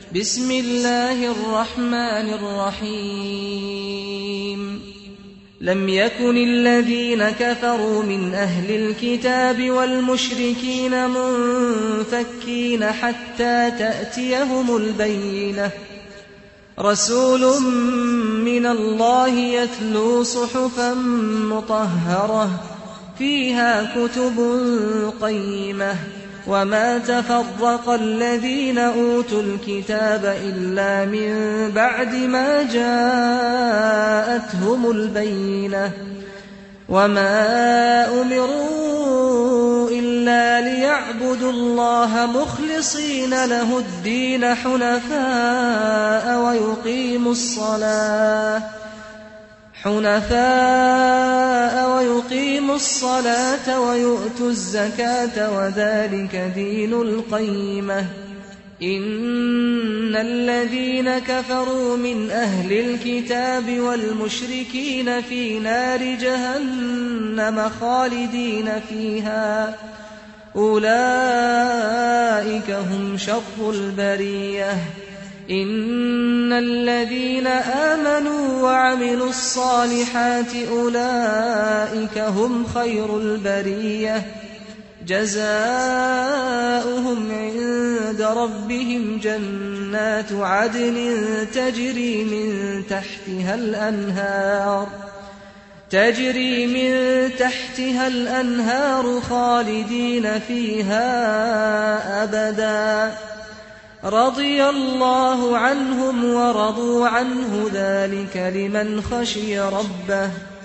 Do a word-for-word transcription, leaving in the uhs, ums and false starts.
بسم الله الرحمن الرحيم لم يكن الذين كفروا من أهل الكتاب والمشركين منفكين حتى تأتيهم البينة رسول من الله يتلو صحفا مطهرة فيها كتب قيمة وما تفرق الذين أوتوا الكتاب إلا من بعد ما جاءتهم البينة وما أمروا إلا ليعبدوا الله مخلصين له الدين حنفاء ويقيموا الصلاة حنفاء ويقيموا الصلاة ويؤتوا الزكاة وذلك دين القيمة إن الذين كفروا من أهل الكتاب والمشركين في نار جهنم خالدين فيها أولئك هم شر البرية إن الذين آمنوا وعملوا الصالحات أولئك هم خير البرية جزاؤهم عند ربهم جنات عدن تجري من تحتها الأنهار تجري من تحتها الأنهار خالدين فيها أبدا رضي الله عنهم ورضوا عنه ذلك لمن خشي ربه